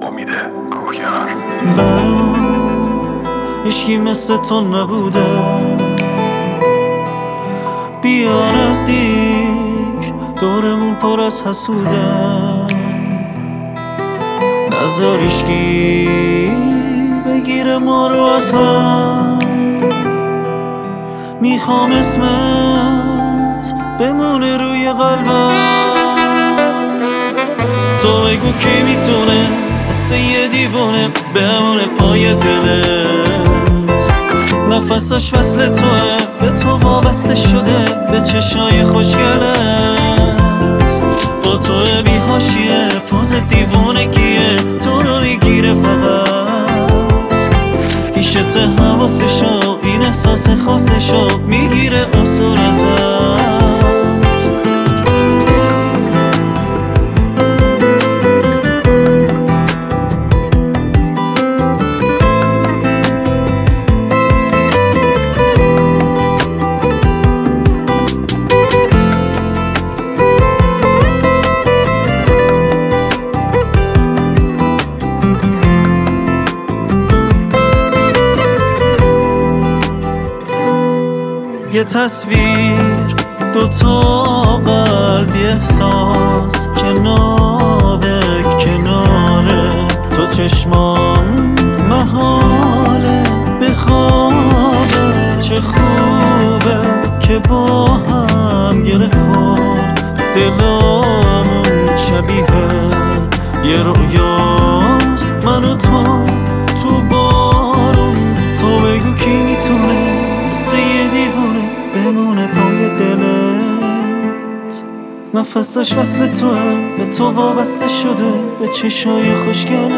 امید کوهکنار. هیچکی مثل تو نبوده، بیا نزدیک، دورمون پر از حسوده، نذار هیچکی بگیره ما رو از هم. میخوام اسمت بمونه روی قلبم. تو بگو کی میتونه مثل یه دیوونه بمونه پای دلت. نفسش وصل توه، به تو وابسته شده، به چشای خوشگلت. با تو بی حاشیه فاز دیوونگیه، تو رو میگیره فقط هیشت حواسشو، این احساس خاصشو میگیره اصور ازت. یه تصویر، دوتا قلب، یه احساس، کنار کناره. تو چشمان محاله بخوابه، چه خوبه که با هم گره خورد دلامون. شبیه یه رویاست من و تو بارون. تو بگو کی میتونه مثل یه دیوونه بمونه پای دلت. نفسش وصل توه، به تو وابسته شده، به چشای خوشگلت.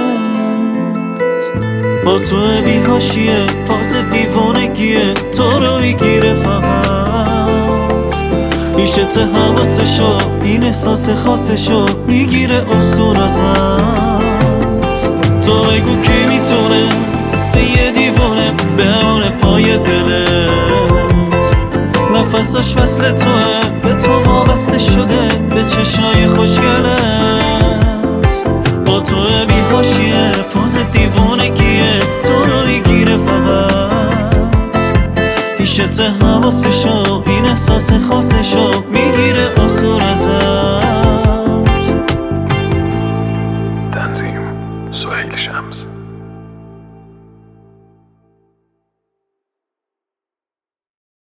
با تو بی حاشیه فاز دیوانگیه، تو رو میگیره فقط هیشت حواسشو، این احساس خاصشو میگیره اصور ازت. تو بگو کی میتونه مثل یه دیوونه بمونه پای دلت. نفسش وصل توه، به تو وابسته شده، به چشای خوشگلت. با تو بی حاشیه فاز دیوونگیه، تو رو میگیره فقط هیشت حواسشو،